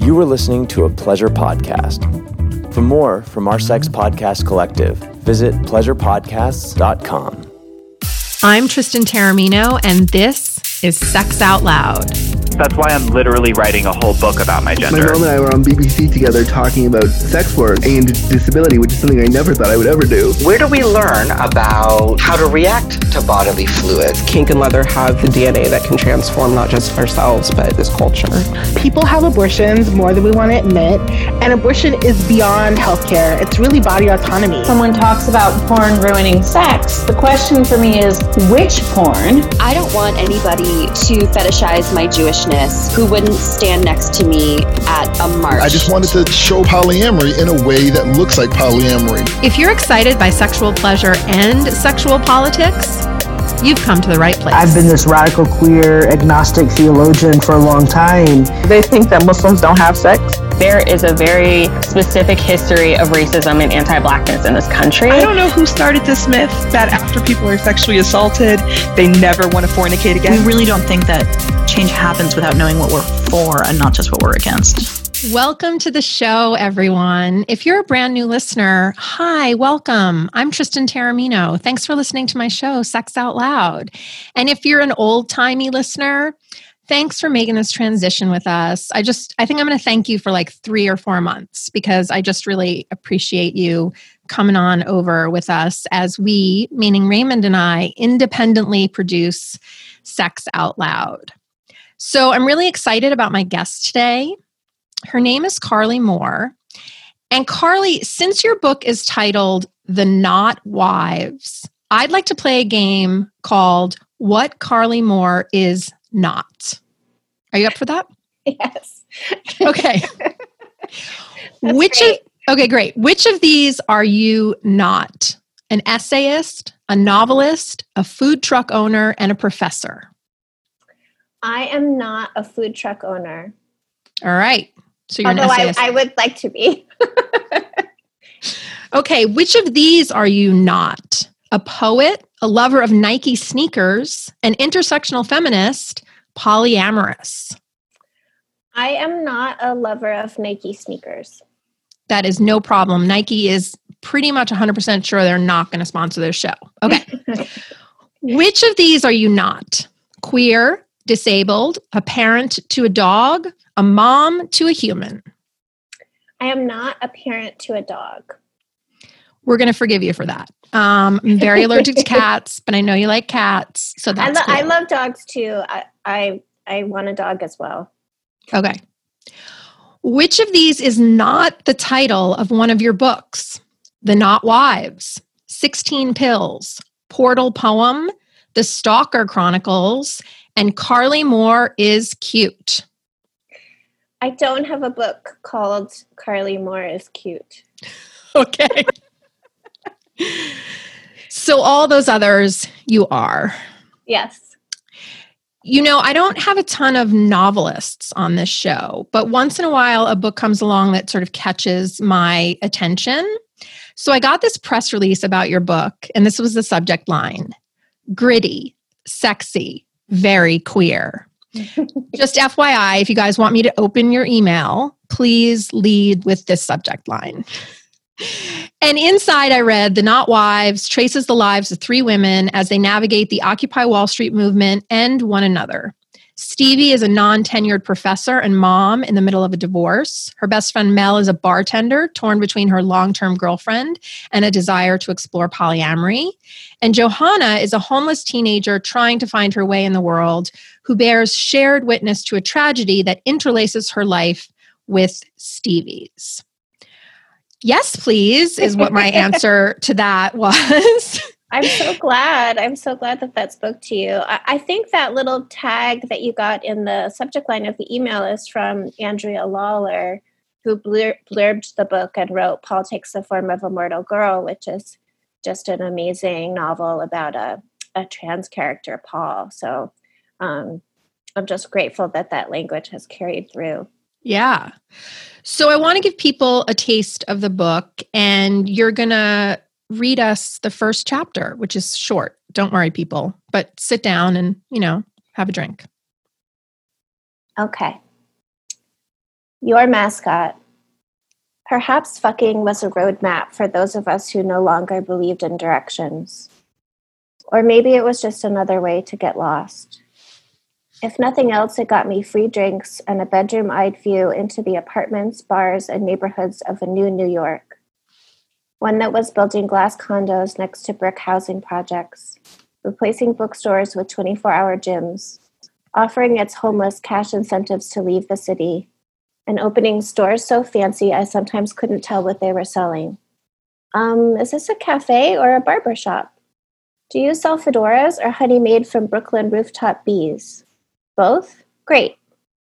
You were listening to a Pleasure podcast. For more from our Sex Podcast Collective, visit pleasurepodcasts.com. I'm Tristan Taormino, and this is Sex Out Loud. That's why I'm literally writing a whole book about my gender. My mom and I were on BBC together talking about sex work and disability, which is something I never thought I would ever do. Where do we learn about how to react to bodily fluids? Kink and leather have the DNA that can transform not just ourselves, but this culture. People have abortions more than we want to admit, and abortion is beyond healthcare. It's really body autonomy. Someone talks about porn ruining sex. The question for me is, which porn? I don't want anybody to fetishize my Jewishness who wouldn't stand next to me at a march. I just wanted to show polyamory in a way that looks like polyamory. If you're excited by sexual pleasure and sexual politics, you've come to the right place. I've been this radical queer agnostic theologian for a long time. They think that Muslims don't have sex. There is a very specific history of racism and anti-blackness in this country. I don't know who started this myth that after people are sexually assaulted, they never want to fornicate again. We really don't think that change happens without knowing what we're for and not just what we're against. Welcome to the show, everyone. If you're a brand new listener, hi, welcome. I'm Tristan Taormino. Thanks for listening to my show, Sex Out Loud. And if you're an old-timey listener, thanks for making this transition with us. I think I'm going to thank you for like 3 or 4 months because I just really appreciate you coming on over with us as we, meaning Raymond and I, independently produce Sex Out Loud. So I'm really excited about my guest today. Her name is Carly Moore. And Carly, since your book is titled The Not Wives, I'd like to play a game called What Carly Moore Is Not. Are you up for that? Yes. Okay. Okay, great. Which of these are you not? An essayist, a novelist, a food truck owner, and a professor? I am not a food truck owner. All right. So you're Although an essayist. I would like to be. Okay. Which of these are you not? A poet, a lover of Nike sneakers, an intersectional feminist, polyamorous? I am not a lover of Nike sneakers. That is no problem. Nike is pretty much 100% sure they're not going to sponsor their show. Okay. Which of these are you not? Queer, disabled, a parent to a dog, a mom to a human? I am not a parent to a dog. We're going to forgive you for that. I'm very allergic to cats, but I know you like cats, so that's cool. I love dogs too. I want a dog as well. Okay. Which of these is not the title of one of your books? The Not Wives, 16 Pills, Portal Poem, The Stalker Chronicles, and Carly Moore is Cute. I don't have a book called Carly Moore is Cute. Okay. So all those others, you are. Yes. You know, I don't have a ton of novelists on this show, but once in a while, a book comes along that sort of catches my attention. So I got this press release about your book, and this was the subject line: gritty, sexy, very queer. Just FYI, if you guys want me to open your email, please lead with this subject line. And inside I read, The Not Wives traces the lives of 3 women as they navigate the Occupy Wall Street movement and one another. Stevie is a non-tenured professor and mom in the middle of a divorce. Her best friend Mel is a bartender torn between her long-term girlfriend and a desire to explore polyamory. And Johanna is a homeless teenager trying to find her way in the world who bears shared witness to a tragedy that interlaces her life with Stevie's. Yes, please, is what my answer to that was. I'm so glad. that spoke to you. I think that little tag that you got in the subject line of the email is from Andrea Lawler, who blurbed the book and wrote Paul Takes the Form of a Mortal Girl, which is just an amazing novel about a trans character, Paul. So I'm just grateful that language has carried through. Yeah. So I want to give people a taste of the book, and you're going to read us the first chapter, which is short. Don't worry, people, but sit down and, have a drink. Okay. Your mascot. Perhaps fucking was a roadmap for those of us who no longer believed in directions. Or maybe it was just another way to get lost. If nothing else, it got me free drinks and a bedroom-eyed view into the apartments, bars, and neighborhoods of a new New York. One that was building glass condos next to brick housing projects, replacing bookstores with 24-hour gyms, offering its homeless cash incentives to leave the city, and opening stores so fancy I sometimes couldn't tell what they were selling. Is this a cafe or a barber shop? Do you sell fedoras or honey made from Brooklyn rooftop bees? Both? Great.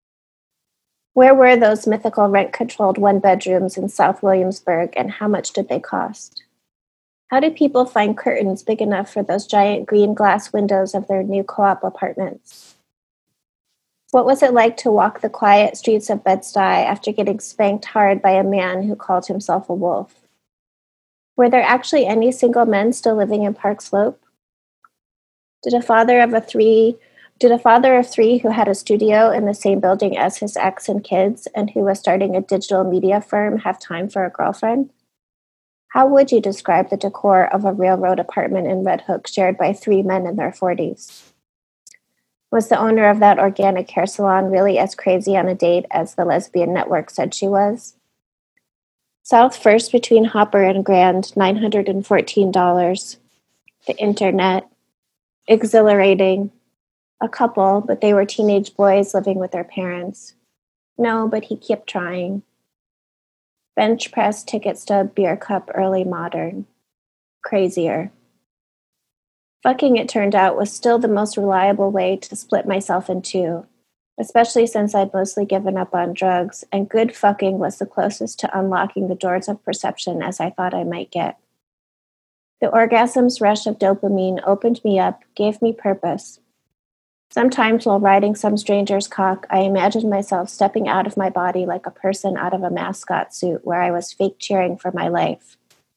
Where were those mythical rent-controlled one-bedrooms in South Williamsburg, and how much did they cost? How do people find curtains big enough for those giant green glass windows of their new co-op apartments? What was it like to walk the quiet streets of Bed-Stuy after getting spanked hard by a man who called himself a wolf? Were there actually any single men still living in Park Slope? Did a father of three who had a studio in the same building as his ex and kids and who was starting a digital media firm have time for a girlfriend? How would you describe the decor of a railroad apartment in Red Hook shared by 3 men in their 40s? Was the owner of that organic hair salon really as crazy on a date as the lesbian network said she was? South first between Hopper and Grand, $914. The internet. Exhilarating. A couple, but they were teenage boys living with their parents. No, but he kept trying. Bench press, ticket stub, beer cup, early modern. Crazier. Fucking, it turned out, was still the most reliable way to split myself in two, especially since I'd mostly given up on drugs, and good fucking was the closest to unlocking the doors of perception as I thought I might get. The orgasm's rush of dopamine opened me up, gave me purpose. Sometimes while riding some stranger's cock, I imagined myself stepping out of my body like a person out of a mascot suit where I was fake cheering for my life.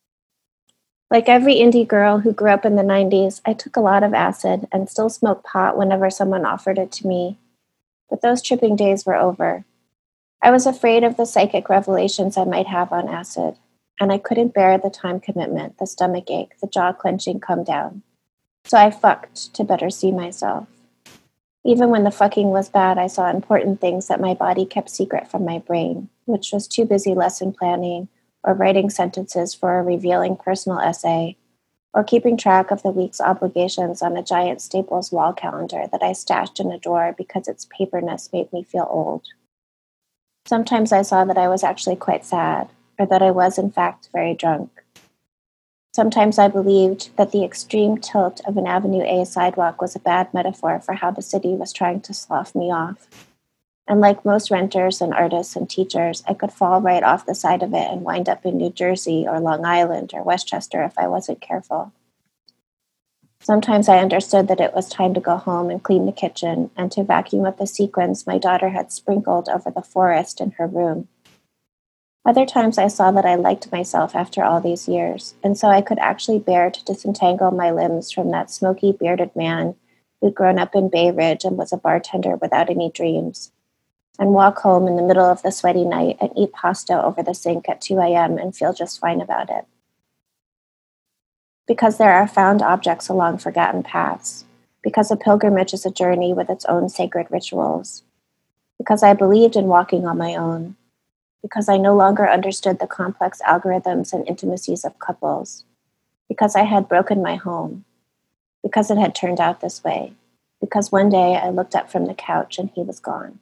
Like every indie girl who grew up in the 90s, I took a lot of acid and still smoke pot whenever someone offered it to me. But those tripping days were over. I was afraid of the psychic revelations I might have on acid, and I couldn't bear the time commitment, the stomach ache, the jaw-clenching come down. So I fucked to better see myself. Even when the fucking was bad, I saw important things that my body kept secret from my brain, which was too busy lesson planning, or writing sentences for a revealing personal essay, or keeping track of the week's obligations on a giant Staples wall calendar that I stashed in a drawer because its paperness made me feel old. Sometimes I saw that I was actually quite sad, or that I was, in fact, very drunk. Sometimes I believed that the extreme tilt of an Avenue A sidewalk was a bad metaphor for how the city was trying to slough me off. And like most renters and artists and teachers, I could fall right off the side of it and wind up in New Jersey or Long Island or Westchester if I wasn't careful. Sometimes I understood that it was time to go home and clean the kitchen and to vacuum up the sequins my daughter had sprinkled over the forest in her room. Other times I saw that I liked myself after all these years, and so I could actually bear to disentangle my limbs from that smoky, bearded man who'd grown up in Bay Ridge and was a bartender without any dreams, and walk home in the middle of the sweaty night and eat pasta over the sink at 2 a.m. and feel just fine about it. Because there are found objects along forgotten paths, because a pilgrimage is a journey with its own sacred rituals, because I believed in walking on my own, because I no longer understood the complex algorithms and intimacies of couples, because I had broken my home, because it had turned out this way, because one day I looked up from the couch and he was gone.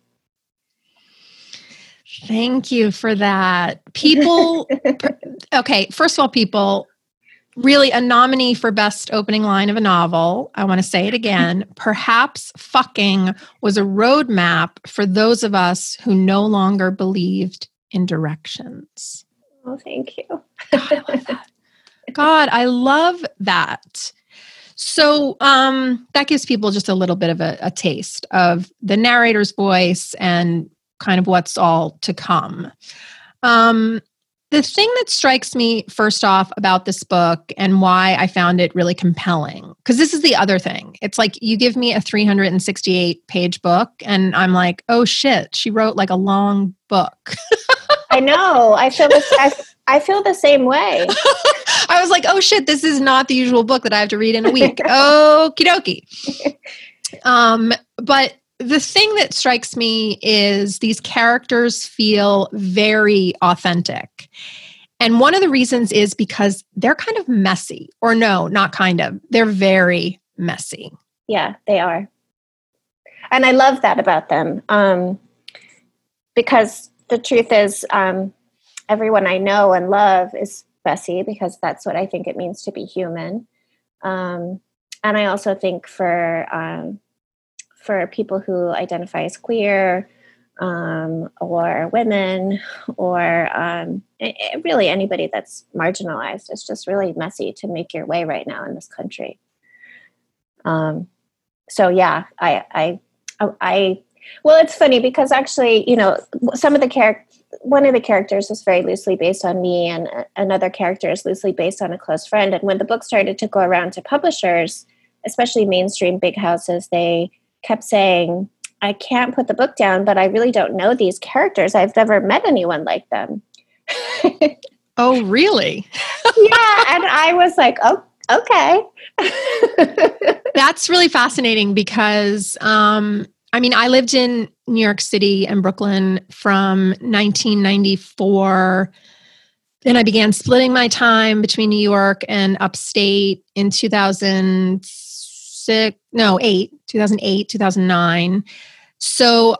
Thank you for that. People, okay, first of all, people, really a nominee for best opening line of a novel. I want to say it again. Perhaps fucking was a roadmap for those of us who no longer believed in directions. Oh, thank you. God, I love that. So that gives people just a little bit of a taste of the narrator's voice and kind of what's all to come. The thing that strikes me first off about this book and why I found it really compelling, because this is the other thing. It's like you give me a 368-page book and I'm like, oh shit, she wrote like a long book. I know. I feel the same way. I was like, oh shit, this is not the usual book that I have to read in a week. Okie dokie. But the thing that strikes me is these characters feel very authentic. And one of the reasons is because they're kind of messy. Or no, not kind of. They're very messy. Yeah, they are. And I love that about them. Because the truth is, everyone I know and love is messy, because that's what I think it means to be human. And I also think for people who identify as queer or women or really anybody that's marginalized, it's just really messy to make your way right now in this country. So yeah, well, it's funny because actually, you know, one of the characters is very loosely based on me, and another character is loosely based on a close friend. And when the book started to go around to publishers, especially mainstream big houses, they kept saying, I can't put the book down, but I really don't know these characters. I've never met anyone like them. Oh, really? Yeah. And I was like, oh, okay. That's really fascinating because, I mean, I lived in New York City and Brooklyn from 1994. Then I began splitting my time between New York and upstate in 2008, 2009. So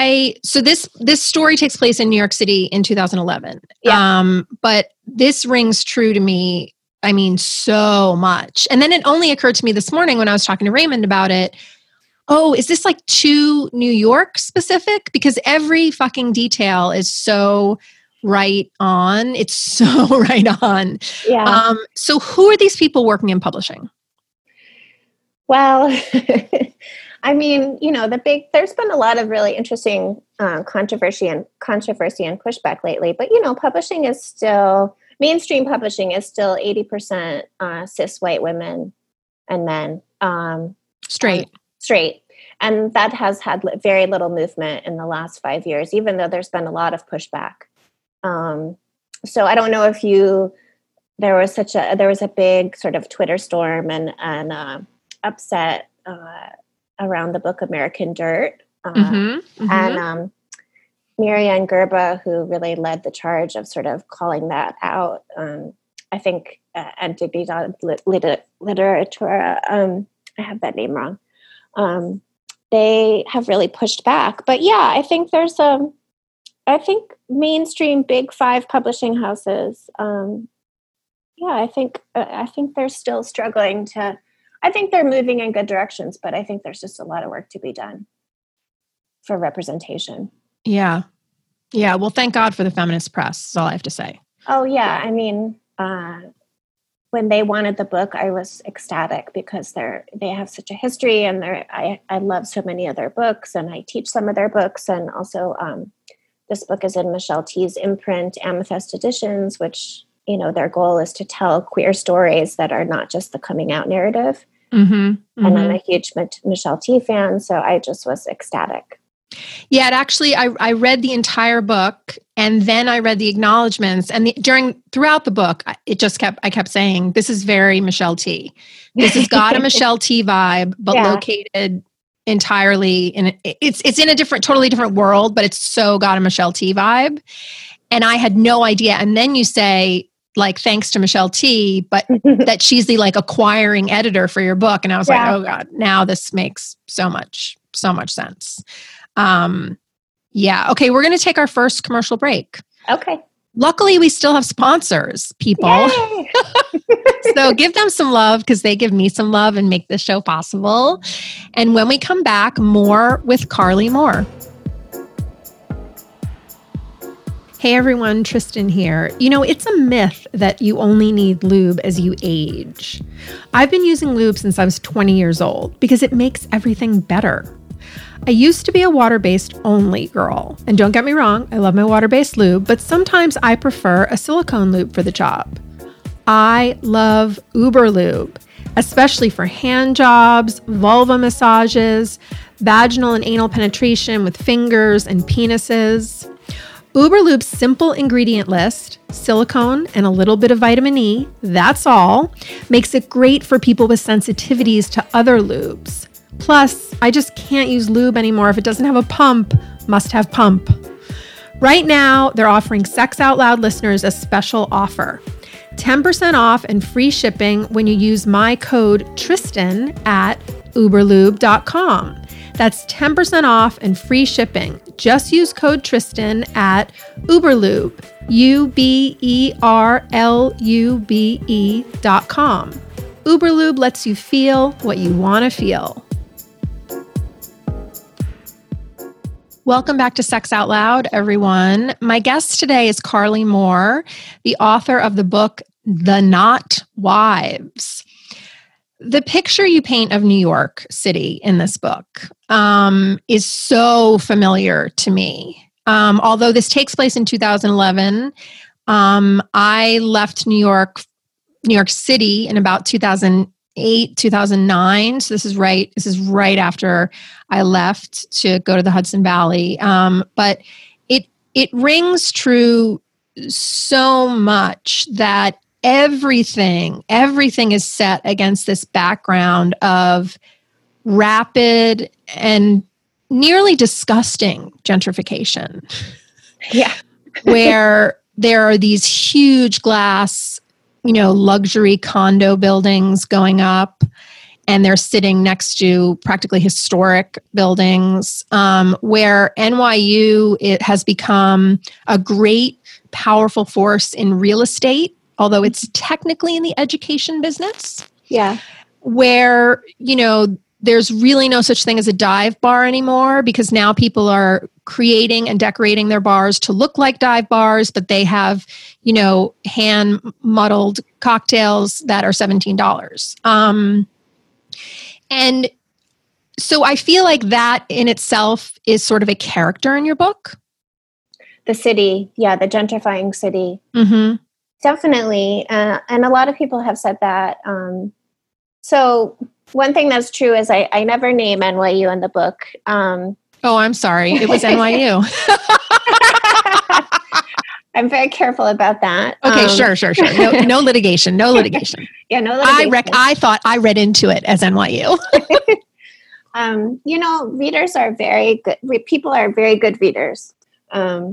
this story takes place in New York City in 2011. Yeah. But this rings true to me, I mean, so much. And then it only occurred to me this morning when I was talking to Raymond about it. Oh, is this like too New York specific? Because every fucking detail is so right on. It's so right on. Yeah. So who are these people working in publishing? Well, I mean, you know, there's been a lot of really interesting controversy and pushback lately, but, you know, mainstream publishing is still 80% cis white women and men. Straight. And that has had very little movement in the last 5 years, even though there's been a lot of pushback. So I don't know if there was a big sort of Twitter storm and upset around the book American Dirt. And Marianne Gerba, who really led the charge of sort of calling that out, I think, and to be literatura, I have that name wrong. They have really pushed back. But yeah, I think I think mainstream big five publishing houses, I think they're still struggling I think they're moving in good directions, but I think there's just a lot of work to be done for representation. Yeah. Yeah. Well, thank God for the feminist press, is all I have to say. Oh, yeah. I mean, when they wanted the book, I was ecstatic because they have such a history, and I love so many of their books, and I teach some of their books. And also this book is in Michelle T's imprint, Amethyst Editions, which, you know, their goal is to tell queer stories that are not just the coming out narrative. And I'm a huge Michelle T fan, so I just was ecstatic. Yeah, I read the entire book, and then I read the acknowledgments, and throughout the book, I kept saying, this is very Michelle T. This has got a Michelle T vibe, but located entirely it's in a totally different world, but it's so got a Michelle T vibe. And I had no idea. And then you say, like, thanks to Michelle T, but that she's the like acquiring editor for your book. And I was like, oh God, now this makes so much sense. Okay, we're going to take our first commercial break. Okay. Luckily, we still have sponsors, people. So give them some love, because they give me some love and make this show possible. And when we come back, more with Carly Moore. Hey everyone, Tristan here. You know, it's a myth that you only need lube as you age. I've been using lube since I was 20 years old because it makes everything better. I used to be a water-based only girl. And don't get me wrong, I love my water-based lube, but sometimes I prefer a silicone lube for the job. I love Uber Lube, especially for hand jobs, vulva massages, vaginal and anal penetration with fingers and penises. Uber Lube's simple ingredient list, silicone and a little bit of vitamin E, that's all, makes it great for people with sensitivities to other lubes. Plus, I just can't use lube anymore if it doesn't have a pump. Must have pump. Right now, they're offering Sex Out Loud listeners a special offer. 10% off and free shipping when you use my code Tristan at uberlube.com. That's 10% off and free shipping. Just use code Tristan at Uberlube, UberLube.com. Uberlube lets you feel what you want to feel. Welcome back to Sex Out Loud, everyone. My guest today is Carly Moore, the author of the book, The Not Wives. The picture you paint of New York City in this book is so familiar to me. Although this takes place in 2011, I left New York City in about 2008, 2009. So this is right after I left to go to the Hudson Valley. But it rings true so much that everything is set against this background of rapid and nearly disgusting gentrification. Yeah. Where there are these huge glass, luxury condo buildings going up, and they're sitting next to practically historic buildings, where NYU has become a great, powerful force in real estate, although it's technically in the education business. Yeah. Where, there's really no such thing as a dive bar anymore, because now people are creating and decorating their bars to look like dive bars, but they have, hand muddled cocktails that are $17. And so I feel like that in itself is sort of a character in your book. The city. Yeah. The gentrifying city. Mm-hmm. Definitely. And a lot of people have said that. So one thing that's true is I never name NYU in the book. Oh, I'm sorry. It was NYU. I'm very careful about that. Okay, sure. No litigation. No litigation. Yeah, no litigation. I thought I read into it as NYU. Readers are very good. People are very good readers. I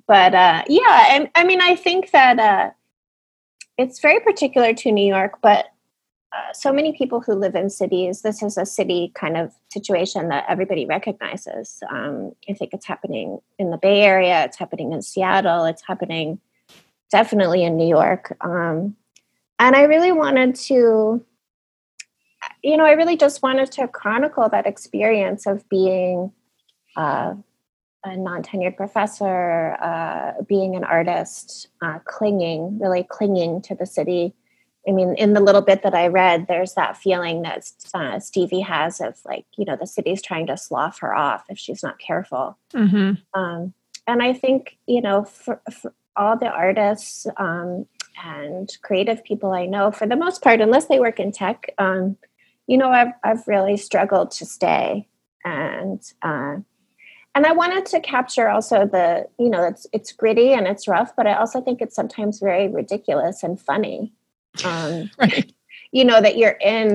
think that it's very particular to New York, but so many people who live in cities, this is a city kind of situation that everybody recognizes. I think it's happening in the Bay Area. It's happening in Seattle. It's happening definitely in New York. And I really wanted to, I really just wanted to chronicle that experience of being a non-tenured professor, being an artist, clinging to the city. I mean, in the little bit that I read, there's that feeling that Stevie has of the city's trying to slough her off if she's not careful. Mm-hmm. And I think, for all the artists and creative people I know, for the most part, unless they work in tech, I've really struggled to stay. And I wanted to capture also the, it's gritty and it's rough, but I also think it's sometimes very ridiculous and funny. Right. That you're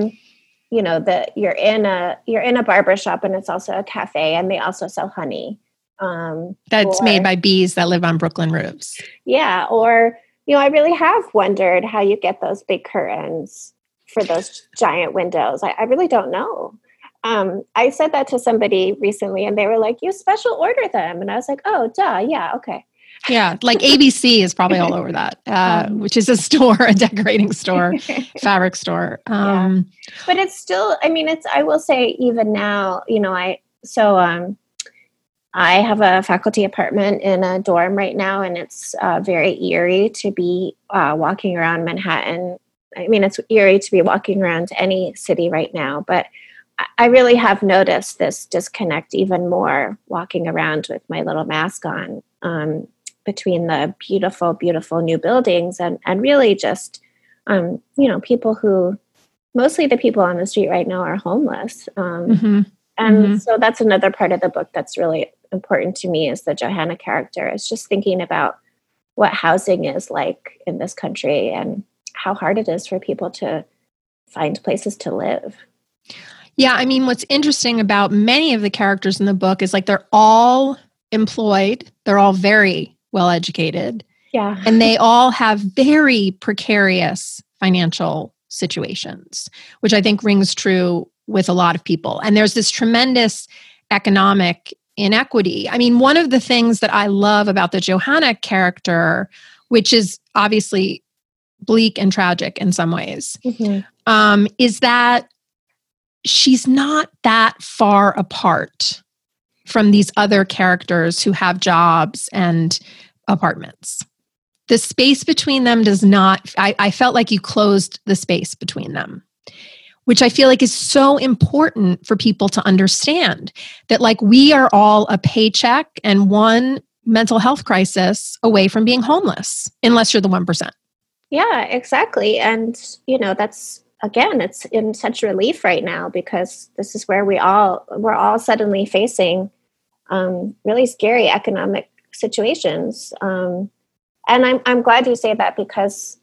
in a barbershop and it's also a cafe and they also sell honey. That's made by bees that live on Brooklyn roofs. Yeah. Or, I really have wondered how you get those big curtains for those giant windows. I really don't know. I said that to somebody recently and they were like, you special order them. And I was like, oh, duh. Yeah. Okay. Yeah. Like ABC is probably all over that, which is a store, a decorating store, fabric store. Yeah. But it's still, I will say even now, I have a faculty apartment in a dorm right now, and it's very eerie to be walking around Manhattan. It's eerie to be walking around any city right now, but I really have noticed this disconnect even more walking around with my little mask on, between the beautiful, beautiful new buildings and really just, people who, mostly the people on the street right now are homeless. So that's another part of the book that's really important to me is the Johanna character. It's just thinking about what housing is like in this country and how hard it is for people to find places to live. Yeah, I mean, what's interesting about many of the characters in the book is like they're all employed, they're all very well educated. Yeah. And they all have very precarious financial situations, which I think rings true with a lot of people. And there's this tremendous economic inequity. I mean, one of the things that I love about the Johanna character, which is obviously bleak and tragic in some ways, is that she's not that far apart from these other characters who have jobs and apartments. The space between them does not, I felt like you closed the space between them, which I feel like is so important for people to understand that like we are all a paycheck and one mental health crisis away from being homeless, unless you're the 1%. Yeah, exactly. And, that's, again, it's in such relief right now because this is where we're all suddenly facing really scary economic situations. And I'm glad you say that because,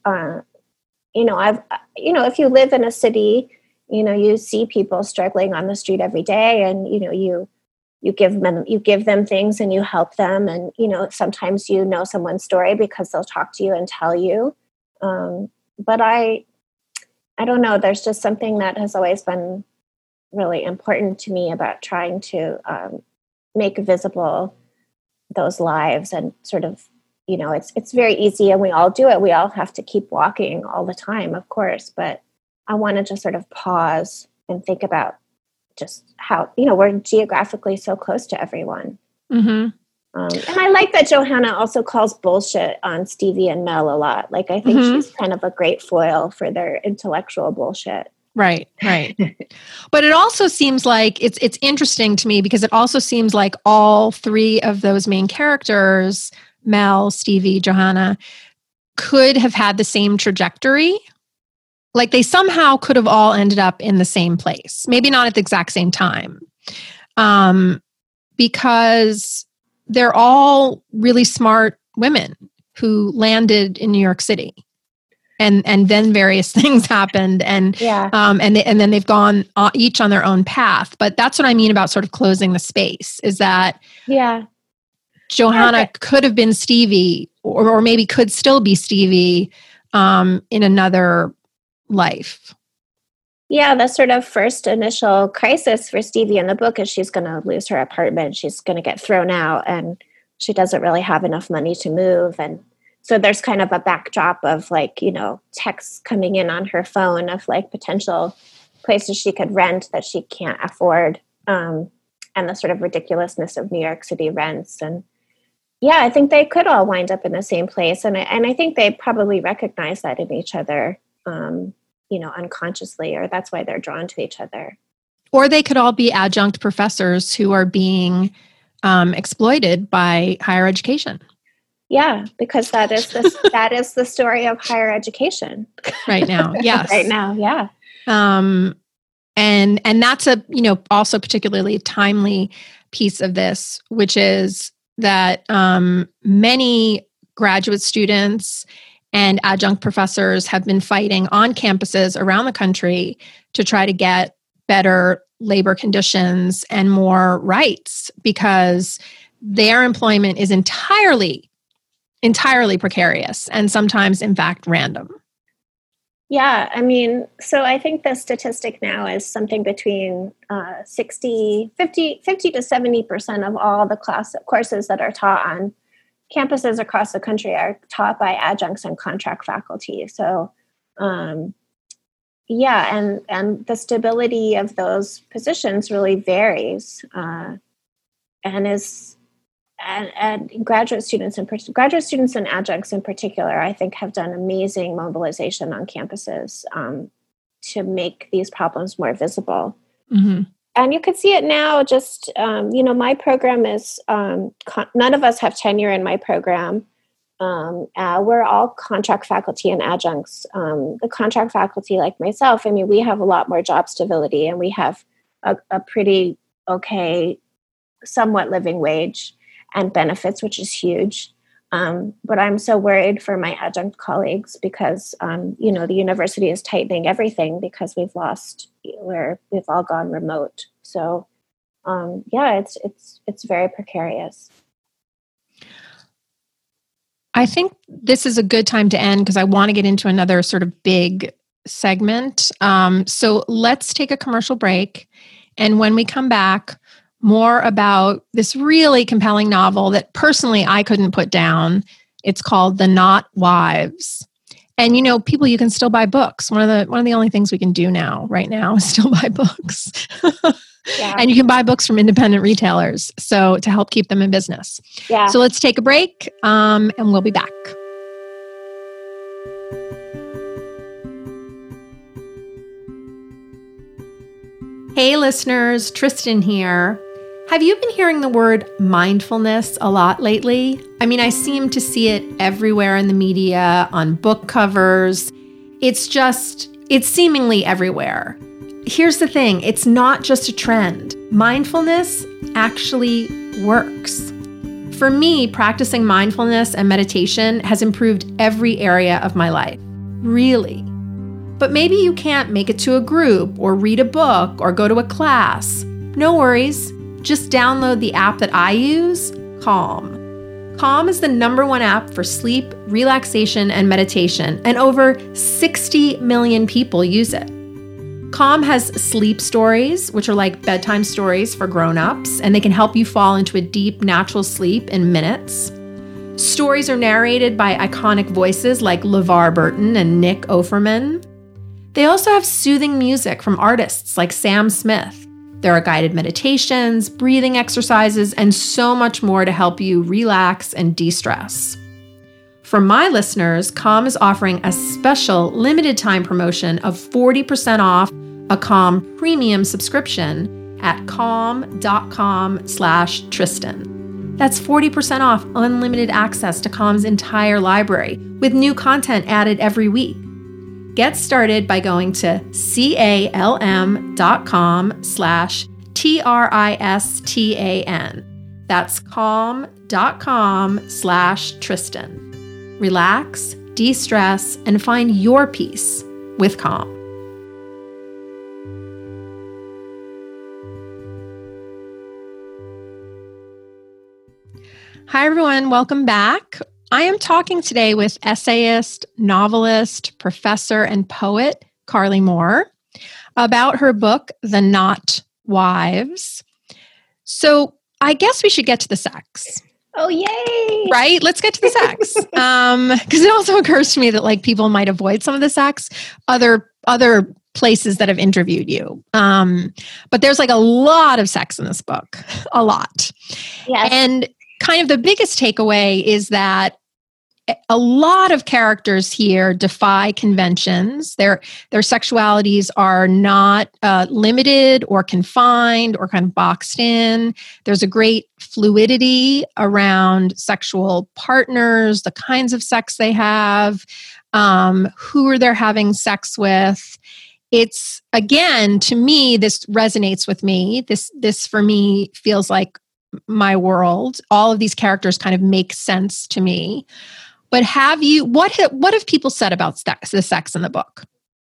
if you live in a city, you see people struggling on the street every day and, you give them things and you help them. And, sometimes someone's story because they'll talk to you and tell you. But I don't know, there's just something that has always been really important to me about trying to make visible those lives and sort of, it's very easy and we all do it. We all have to keep walking all the time, of course, but I wanted to sort of pause and think about just how, we're geographically so close to everyone. And I like that Johanna also calls bullshit on Stevie and Mel a lot. Like, I think she's kind of a great foil for their intellectual bullshit. Right. But it also seems like it's interesting to me because it also seems like all three of those main characters, Mel, Stevie, Johanna, could have had the same trajectory. Like they somehow could have all ended up in the same place. Maybe not at the exact same time. Because they're all really smart women who landed in New York City. And then various things happened and then they've gone each on their own path. But that's what I mean about sort of closing the space is that Johanna could have been Stevie or maybe could still be Stevie in another life. Yeah, the sort of first initial crisis for Stevie in the book is she's going to lose her apartment. She's going to get thrown out and she doesn't really have enough money to move. And so there's kind of a backdrop of like, texts coming in on her phone of like potential places she could rent that she can't afford. And the sort of ridiculousness of New York City rents. And yeah, I think they could all wind up in the same place. And I think they probably recognize that in each other. Unconsciously, or that's why they're drawn to each other. Or they could all be adjunct professors who are being exploited by higher education. Yeah, because that is the story of higher education right now. Yes, right now. Yeah. And that's a also particularly timely piece of this, which is that many graduate students and adjunct professors have been fighting on campuses around the country to try to get better labor conditions and more rights because their employment is entirely precarious and sometimes, in fact, random. Yeah, I mean, so I think the statistic now is something between 50 to 70% of all the courses that are taught on campuses across the country are taught by adjuncts and contract faculty. So, and the stability of those positions really varies, and graduate students and adjuncts in particular, I think, have done amazing mobilization on campuses to make these problems more visible. Mm-hmm. And you could see it now. Just my program is none of us have tenure in my program. We're all contract faculty and adjuncts. The contract faculty, like myself, I mean, we have a lot more job stability, and we have a pretty okay, somewhat living wage and benefits, which is huge. But I'm so worried for my adjunct colleagues because, the university is tightening everything because we've all gone remote. So, it's very precarious. I think this is a good time to end because I want to get into another sort of big segment. So let's take a commercial break. And when we come back, more about this really compelling novel that personally I couldn't put down. It's called The Not Wives. And people, you can still buy books. One of the only things we can do right now is still buy books. Yeah. And you can buy books from independent retailers. So to help keep them in business. Yeah. So let's take a break and we'll be back. Hey listeners, Tristan here. Have you been hearing the word mindfulness a lot lately? I mean, I seem to see it everywhere in the media, on book covers. It's seemingly everywhere. Here's the thing, it's not just a trend. Mindfulness actually works. For me, practicing mindfulness and meditation has improved every area of my life. Really. But maybe you can't make it to a group or read a book or go to a class. No worries. Just download the app that I use, Calm. Calm is the #1 app for sleep, relaxation, and meditation, and over 60 million people use it. Calm has sleep stories, which are like bedtime stories for grown-ups, and they can help you fall into a deep, natural sleep in minutes. Stories are narrated by iconic voices like LeVar Burton and Nick Offerman. They also have soothing music from artists like Sam Smith. There are guided meditations, breathing exercises, and so much more to help you relax and de-stress. For my listeners, Calm is offering a special limited time promotion of 40% off a Calm premium subscription at calm.com/Tristan. That's 40% off unlimited access to Calm's entire library with new content added every week. Get started by going to calm.com/Tristan. That's calm.com/Tristan. Relax, de-stress, and find your peace with Calm. Hi, everyone. Welcome back. I am talking today with essayist, novelist, professor, and poet Carly Moore about her book, The Not Wives. So I guess we should get to the sex. Oh, yay! Right? Let's get to the sex. Because it also occurs to me that people might avoid some of the sex, other places that have interviewed you. But there's a lot of sex in this book. A lot. Yes. And kind of the biggest takeaway is that a lot of characters here defy conventions. Their sexualities are not limited or confined or kind of boxed in. There's a great fluidity around sexual partners, the kinds of sex they have, who they're having sex with. It's, again, to me, this resonates with me. This for me feels like my world. All of these characters kind of make sense to me. But what have people said about the sex in the book?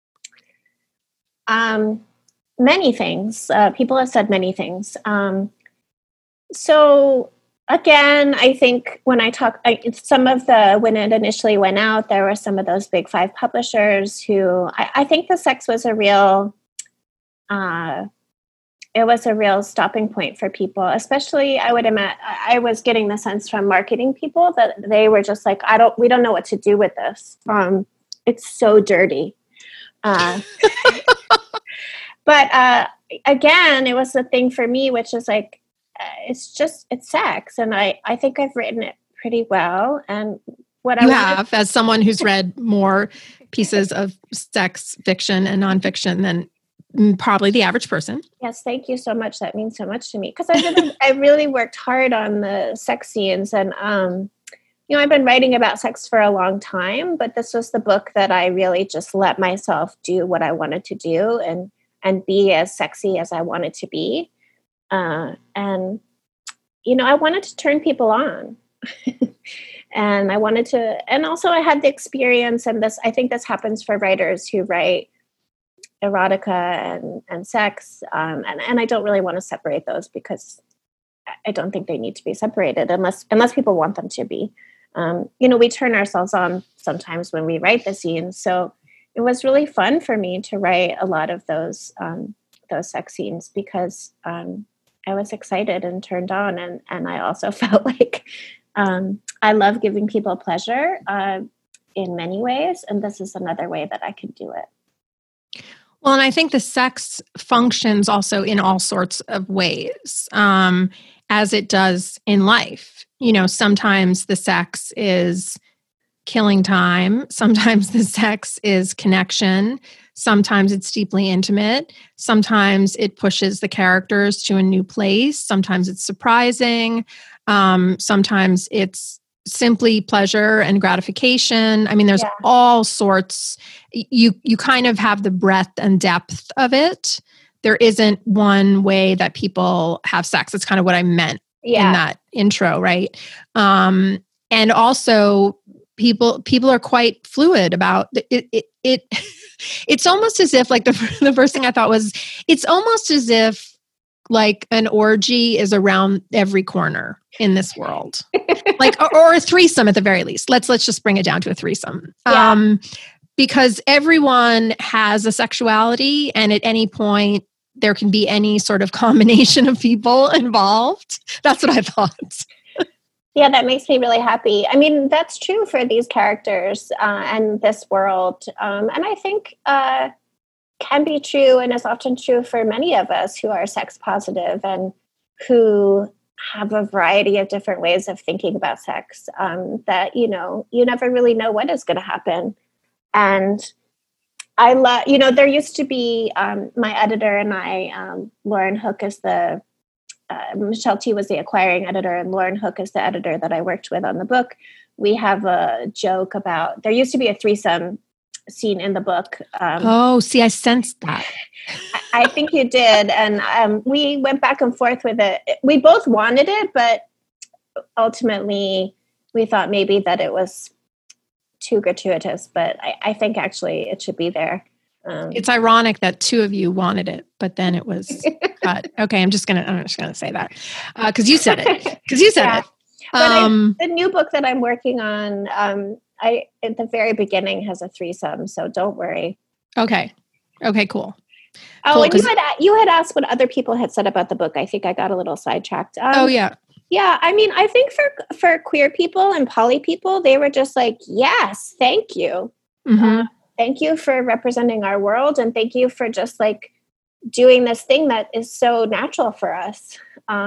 Many things. People have said many things. So again, I think when I talk, when it initially went out, there were some of those big 5 publishers who I think the sex was a real stopping point for people, especially I was getting the sense from marketing people that they were just like, we don't know what to do with this. It's so dirty. But again, it was the thing for me, which is it's sex. And I think I've written it pretty well. And as someone who's read more pieces of sex fiction and nonfiction probably the average person. Yes, thank you so much. That means so much to me because I really worked hard on the sex scenes, and I've been writing about sex for a long time, but this was the book that I really just let myself do what I wanted to do and be as sexy as I wanted to be. I wanted to turn people on. And I wanted to, and also I had the experience, and I think this happens for writers who write erotica and sex. And I don't really want to separate those because I don't think they need to be separated unless people want them to be. We turn ourselves on sometimes when we write the scenes. So it was really fun for me to write a lot of those sex scenes because I was excited and turned on. And I also felt like I love giving people pleasure in many ways. And this is another way that I could do it. Well, and I think the sex functions also in all sorts of ways, as it does in life. Sometimes the sex is killing time. Sometimes the sex is connection. Sometimes it's deeply intimate. Sometimes it pushes the characters to a new place. Sometimes it's surprising. Sometimes it's simply pleasure and gratification. I mean, there's all sorts. You kind of have the breadth and depth of it. There isn't one way that people have sex. That's kind of what I meant in that intro, right? And also, people are quite fluid about it. It's almost as if, like, the first thing I thought was, it's almost as if like an orgy is around every corner in this world, like, or a threesome at the very least. Let's just bring it down to a threesome. Because everyone has a sexuality, and at any point there can be any sort of combination of people involved. That's what I thought. Yeah, that makes me really happy. I mean, that's true for these characters and this world. And I think can be true and is often true for many of us who are sex positive and who have a variety of different ways of thinking about sex that, you never really know what is going to happen. And I love, there used to be my editor and I, Lauren Hook is Michelle T was the acquiring editor, and Lauren Hook is the editor that I worked with on the book. We have a joke about, there used to be a threesome scene in the book. I sensed that. I think you did. And we went back and forth with it. We both wanted it, but ultimately we thought maybe that it was too gratuitous, but I think actually it should be there. It's ironic that two of you wanted it, but then it was cut. Okay, I'm just gonna say that because you said it. It. But the new book that I'm working on, at the very beginning has a threesome, so don't worry. Okay, cool. Oh, cool, and you had asked what other people had said about the book. I think I got a little sidetracked. Yeah, I mean, I think for queer people and poly people, they were just like, yes, thank you. Mm-hmm. Thank you for representing our world, and thank you for just like doing this thing that is so natural for us.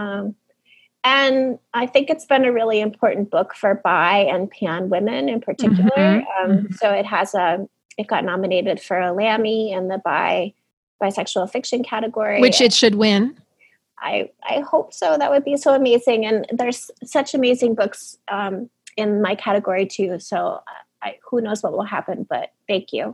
And I think it's been a really important book for bi and pan women in particular. So it got nominated for a Lammy in the bisexual fiction category, which it should win. I hope so. That would be so amazing. And there's such amazing books in my category too. So who knows what will happen, but thank you.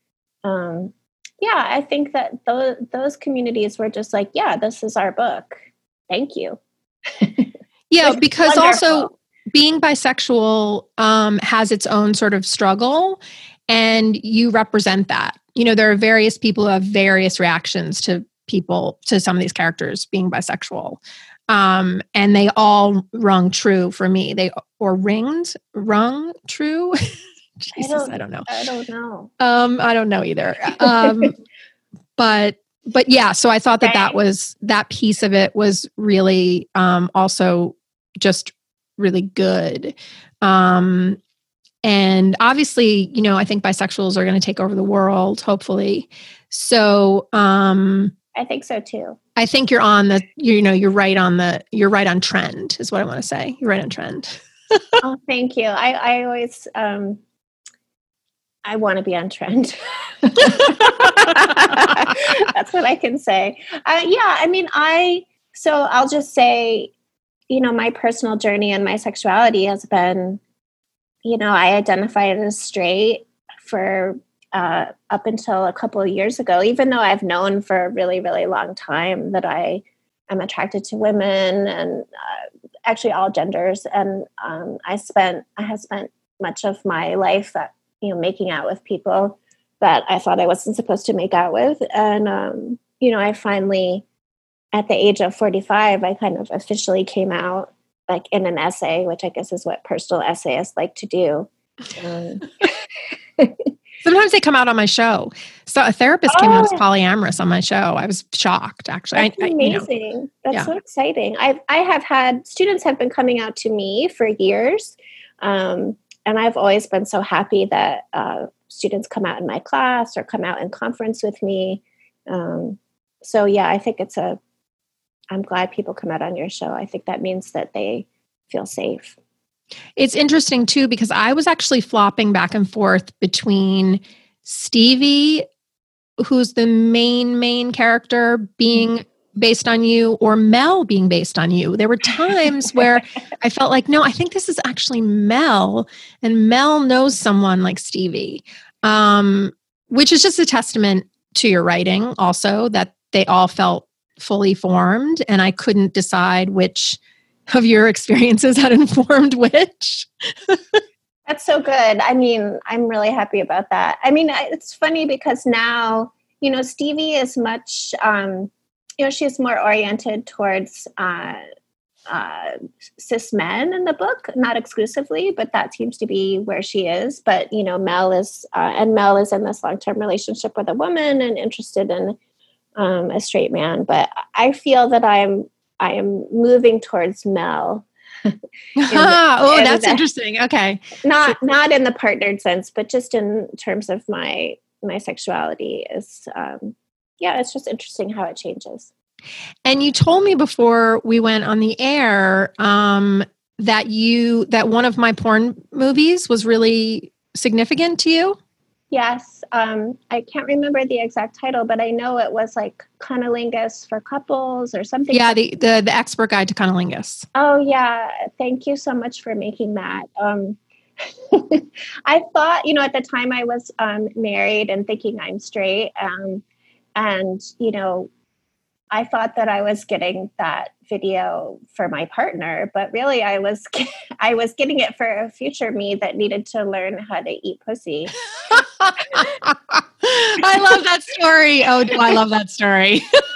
I think that those communities were just like, yeah, this is our book. Thank you. Yeah, because also being bisexual has its own sort of struggle, and you represent that. There are various people who have various reactions to some of these characters being bisexual. And they all rung true for me. Rung true. Jesus, I don't know. I don't know. I don't know either. But yeah, so I thought that piece of it was really also just really good. And obviously, I think bisexuals are going to take over the world, hopefully. So I think so too. I think you're on you're right on trend is what I want to say. You're right on trend. Oh, thank you. I always I want to be on trend. That's what I can say. So I'll just say, my personal journey and my sexuality has been, I identified as straight for up until a couple of years ago, even though I've known for a really, really long time that I am attracted to women and actually all genders. And I have spent much of my life making out with people that I thought I wasn't supposed to make out with. And, I finally, at the age of 45, I kind of officially came out like in an essay, which I guess is what personal essayists like to do. Sometimes they come out on my show. So a therapist came out as polyamorous on my show. I was shocked, actually. That's amazing. That's so exciting. I have had students have been coming out to me for years. And I've always been so happy that students come out in my class or come out in conference with me. I think I'm glad people come out on your show. I think that means that they feel safe. It's interesting too, because I was actually flopping back and forth between Stevie, who's the main character, being based on you, or Mel being based on you. There were times where I felt like, no, I think this is actually Mel, and Mel knows someone like Stevie, which is just a testament to your writing also, that they all felt fully formed, and I couldn't decide which of your experiences had informed which. That's so good. I mean, I'm really happy about that. I mean, it's funny because now, Stevie is much, she's more oriented towards cis men in the book, not exclusively, but that seems to be where she is. But, Mel is in this long-term relationship with a woman and interested in a straight man. But I feel that I am moving towards Mel. That's interesting. Okay. Not in the partnered sense, but just in terms of my sexuality is, it's just interesting how it changes. And you told me before we went on the air that one of my porn movies was really significant to you. Yes. I can't remember the exact title, but I know it was like Cunnilingus for Couples or something. Yeah, the Expert Guide to Cunnilingus. Oh, yeah. Thank you so much for making that. I thought, at the time I was married and thinking I'm straight. And I thought that I was getting that video for my partner, but really I was getting it for a future me that needed to learn how to eat pussy. I love that story. Oh, do I love that story.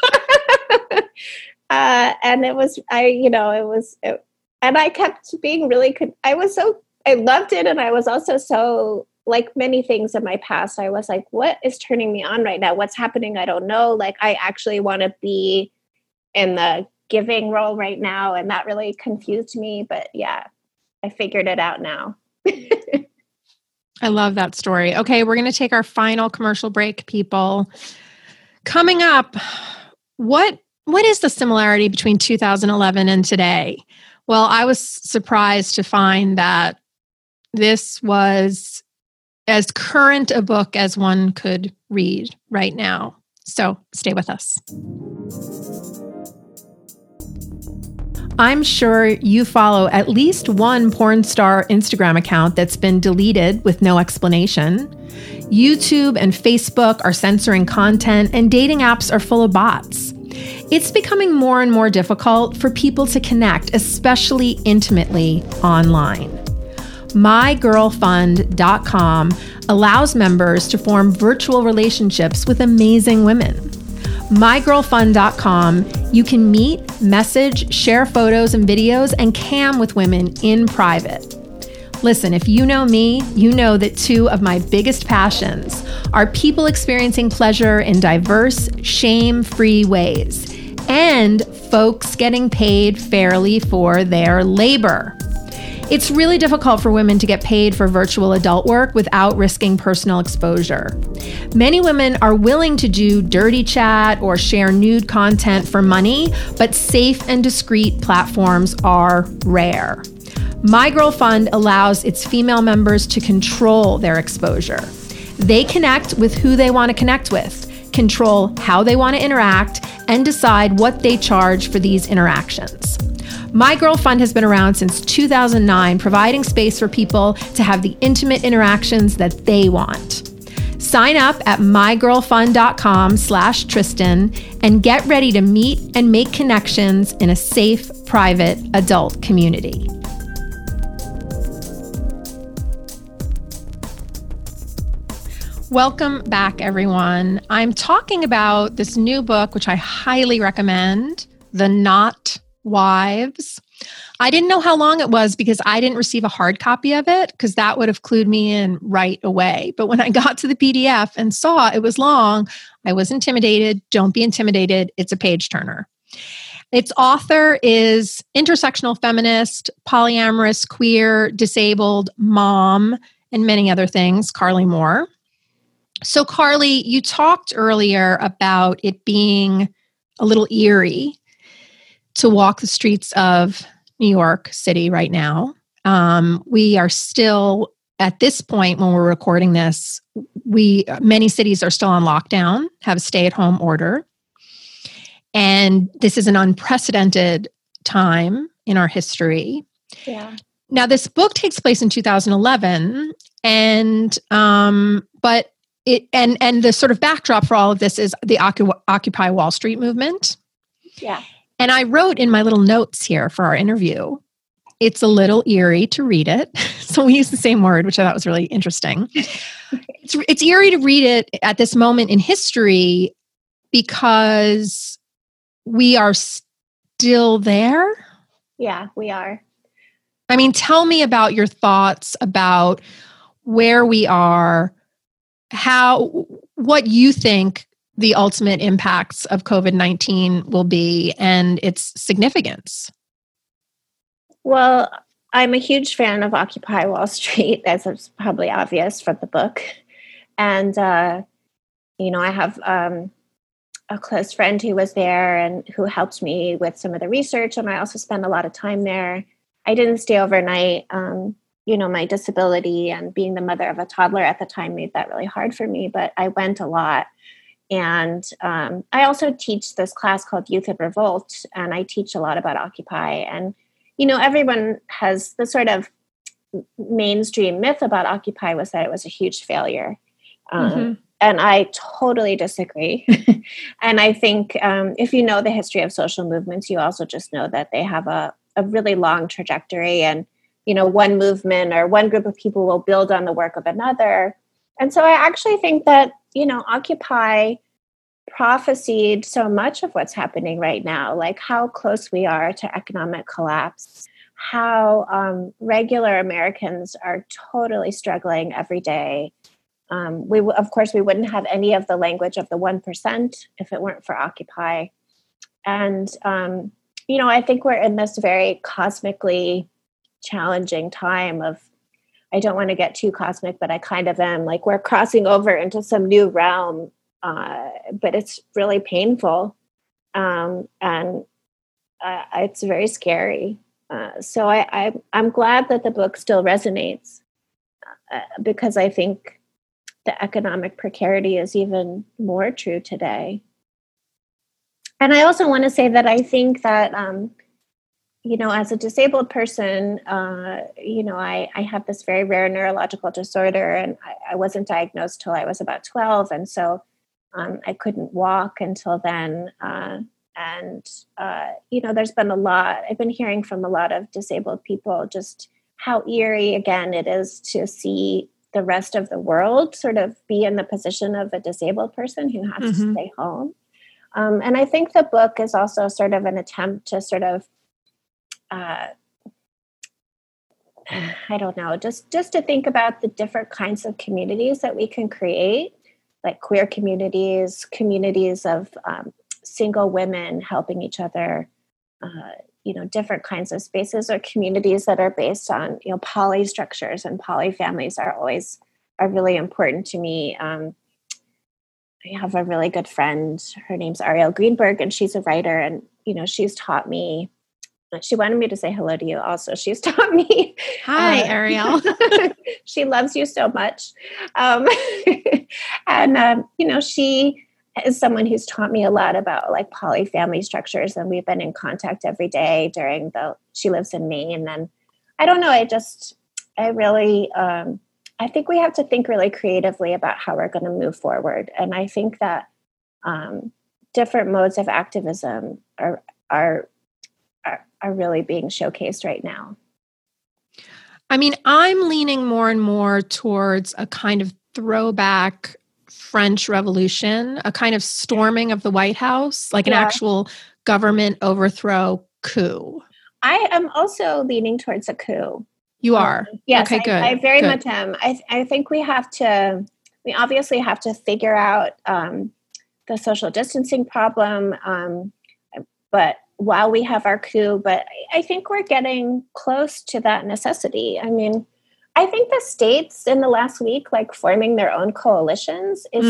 And it was, and I kept being really, I loved it. And I was also so, like many things in my past, I was like, what is turning me on right now? What's happening? I don't know. Like, I actually want to be in the giving role right now. And that really confused me. But yeah, I figured it out now. I love that story. Okay, we're going to take our final commercial break, people. Coming up, what is the similarity between 2011 and today? Well, I was surprised to find that this was as current a book as one could read right now. So stay with us. I'm sure you follow at least one porn star Instagram account that's been deleted with no explanation. YouTube and Facebook are censoring content, and dating apps are full of bots. It's becoming more and more difficult for people to connect, especially intimately, online. MyGirlFund.com allows members to form virtual relationships with amazing women. MyGirlFund.com, you can meet, message, share photos and videos, and cam with women in private. Listen, if you know me, you know that two of my biggest passions are people experiencing pleasure in diverse, shame-free ways, and folks getting paid fairly for their labor. It's really difficult for women to get paid for virtual adult work without risking personal exposure. Many women are willing to do dirty chat or share nude content for money, but safe and discreet platforms are rare. My Girl Fund allows its female members to control their exposure. They connect with who they want to connect with, control how they want to interact, and decide what they charge for these interactions. My Girl Fund has been around since 2009, providing space for people to have the intimate interactions that they want. Sign up at mygirlfund.com/Tristan and get ready to meet and make connections in a safe, private, adult community. Welcome back, everyone. I'm talking about this new book, which I highly recommend, The Not Wives. I didn't know how long it was because I didn't receive a hard copy of it, because that would have clued me in right away. But when I got to the PDF and saw it was long, I was intimidated. Don't be intimidated. It's a page turner. Its author is intersectional feminist, polyamorous, queer, disabled, mom, and many other things, Carly Moore. So Carly, you talked earlier about it being a little eerie to walk the streets of New York City right now. We are still, at this point when we're recording this, many cities are still on lockdown, have a stay-at-home order. And this is an unprecedented time in our history. Yeah. Now, this book takes place in 2011, and but the sort of backdrop for all of this is the Occupy Wall Street movement. Yeah. And I wrote in my little notes here for our interview, it's a little eerie to read it. So we use the same word, which I thought was really interesting. It's eerie to read it at this moment in history because we are still there. Yeah, we are. I mean, tell me about your thoughts about where we are, what you think the ultimate impacts of COVID-19 will be and its significance. Well, I'm a huge fan of Occupy Wall Street, as is probably obvious from the book. And, I have a close friend who was there and who helped me with some of the research. And I also spent a lot of time there. I didn't stay overnight. My disability and being the mother of a toddler at the time made that really hard for me, but I went a lot. And I also teach this class called Youth in Revolt, and I teach a lot about Occupy. And, everyone has the sort of mainstream myth about Occupy was that it was a huge failure. And I totally disagree. And I think if you know the history of social movements, you also just know that they have a really long trajectory, and one movement or one group of people will build on the work of another. And so I actually think that, Occupy prophesied so much of what's happening right now, like how close we are to economic collapse, how regular Americans are totally struggling every day. Of course, we wouldn't have any of the language of the 1% if it weren't for Occupy. And, I think we're in this very cosmically challenging time of, I don't want to get too cosmic, but I kind of am, like we're crossing over into some new realm, but it's really painful. And it's very scary. So I'm glad that the book still resonates because I think the economic precarity is even more true today. And I also want to say that I think that, as a disabled person, I have this very rare neurological disorder, and I wasn't diagnosed till I was about 12. And so I couldn't walk until then. There's been I've been hearing from a lot of disabled people just how eerie, again, it is to see the rest of the world sort of be in the position of a disabled person who has to stay home. And I think the book is also sort of an attempt to sort of, just to think about the different kinds of communities that we can create, like queer communities of single women helping each other, different kinds of spaces or communities that are based on, poly structures, and poly families are really important to me. I have a really good friend, her name's Ariel Greenberg, and she's a writer, and, she's taught me She wanted me to say hello to you also. She's taught me. Hi, Ariel. She loves you so much. She is someone who's taught me a lot about like polyfamily structures, and we've been in contact every day she lives in Maine. And I don't know, I think we have to think really creatively about how we're going to move forward. And I think that different modes of activism are really being showcased right now. I mean, I'm leaning more and more towards a kind of throwback French Revolution, a kind of storming of the White House, like an actual government overthrow coup. I am also leaning towards a coup. You are? Yes, okay, good. I very much am. I think we obviously have to figure out the social distancing problem, but while we have our coup, but I think we're getting close to that necessity. I mean, I think the states in the last week, like forming their own coalitions is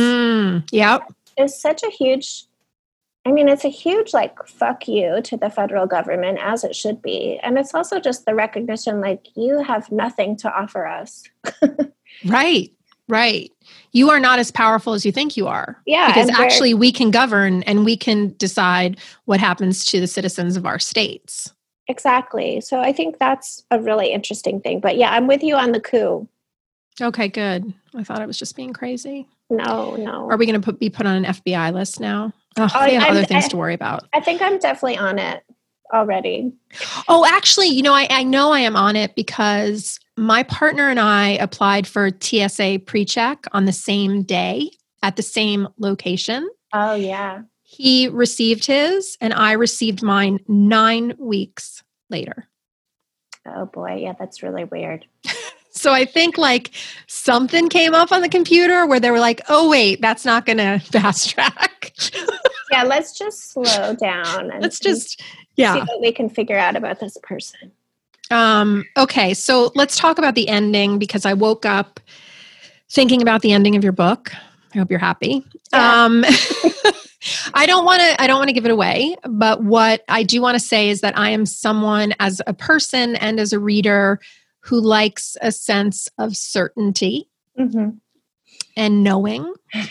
such a huge, it's a huge like fuck you to the federal government, as it should be. And it's also just the recognition, like, you have nothing to offer us. Right. You are not as powerful as you think you are. Yeah. Because actually we can govern and we can decide what happens to the citizens of our states. Exactly. So I think that's a really interesting thing. But yeah, I'm with you on the coup. Okay, good. I thought I was just being crazy. No. Are we going to be put on an FBI list now? We have other things to worry about. I think I'm definitely on it already. Oh, actually, I know I am on it because my partner and I applied for TSA PreCheck on the same day at the same location. Oh, yeah. He received his and I received mine 9 weeks later. Oh, boy. Yeah, that's really weird. So I think like something came up on the computer where they were like, oh, wait, that's not going to fast track. Yeah, let's just slow down and see what we can figure out about this person. Okay, so let's talk about the ending because I woke up thinking about the ending of your book. I hope you're happy. Yeah. I don't want to give it away, but what I do want to say is that I am someone as a person and as a reader who likes a sense of certainty and knowing.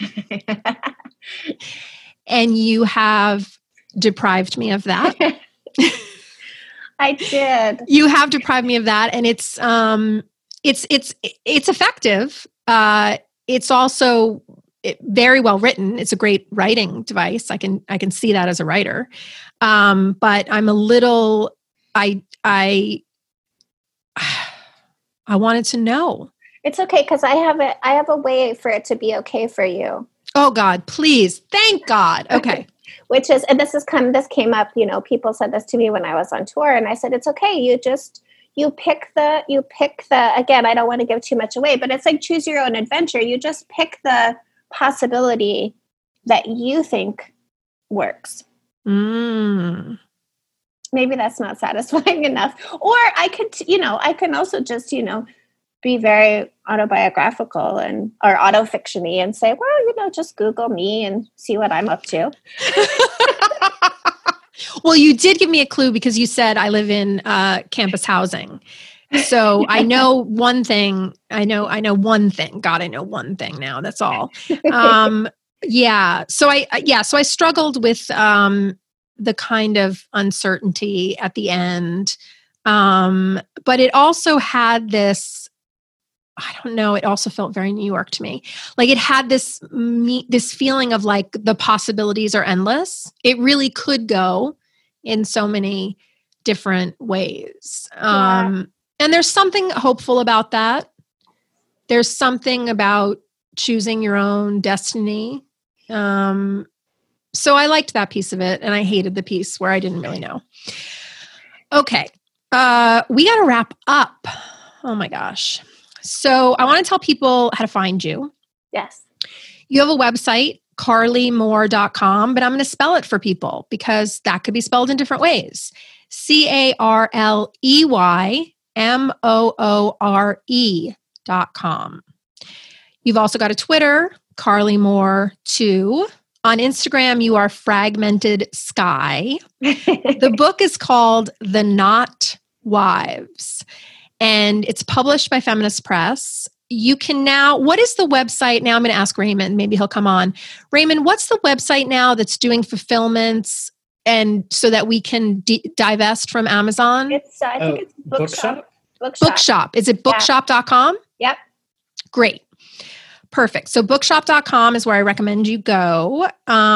And you have deprived me of that. I did. You have deprived me of that, and it's effective. It's also very well written. It's a great writing device. I can see that as a writer. But I'm a little. I wanted to know. It's okay because I have a way for it to be okay for you. Oh God, please. Thank God. Okay. Which is, and this came up, people said this to me when I was on tour, and I said, it's okay. You pick the, again, I don't want to give too much away, but it's like choose your own adventure. You just pick the possibility that you think works. Maybe that's not satisfying enough. Or I can also just, be very autobiographical or autofiction-y and say, well, just Google me and see what I'm up to. Well, you did give me a clue because you said I live in campus housing. So I know one thing. I know one thing. God, I know one thing now. That's all. Yeah. So I struggled with the kind of uncertainty at the end. But it also had this, I don't know, it also felt very New York to me. Like it had this feeling of like the possibilities are endless. It really could go in so many different ways. And there's something hopeful about that. There's something about choosing your own destiny. So I liked that piece of it, and I hated the piece where I didn't really know. Okay. We got to wrap up. Oh my gosh. So I want to tell people how to find you. Yes. You have a website, carlymoore.com, but I'm going to spell it for people because that could be spelled in different ways. CarleyMoore.com. You've also got a Twitter, Carly Moore 2. On Instagram, you are Fragmented Sky. The book is called The Not Wives, and it's published by Feminist Press. You can now, what is the website now? I'm going to ask Raymond, maybe he'll come on. Raymond, what's the website now that's doing fulfillments and so that we can divest from Amazon? It's, I think it's Bookshop. Bookshop. Is it bookshop.com? Yep. Great. Perfect. So bookshop.com is where I recommend you go.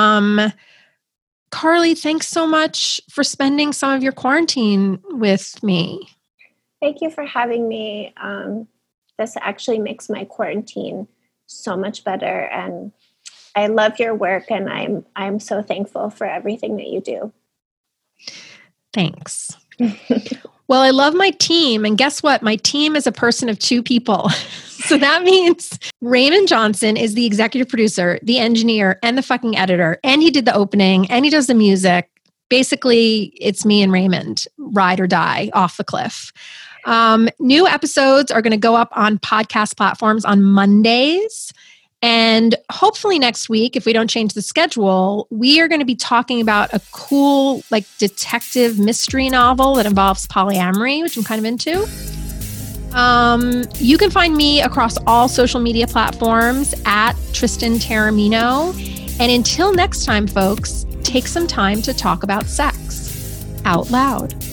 Carly, thanks so much for spending some of your quarantine with me. Thank you for having me. This actually makes my quarantine so much better, and I love your work, and I'm so thankful for everything that you do. Thanks. Well, I love my team, and guess what? My team is a person of 2 people. So that means Raymond Johnson is the executive producer, the engineer, and the fucking editor, and he did the opening, and he does the music. Basically, it's me and Raymond, ride or die, off the cliff. New episodes are going to go up on podcast platforms on Mondays. And hopefully next week, if we don't change the schedule, we are going to be talking about a cool, like, detective mystery novel that involves polyamory, which I'm kind of into. You can find me across all social media platforms at Tristan Taormino. And until next time, folks, take some time to talk about sex out loud.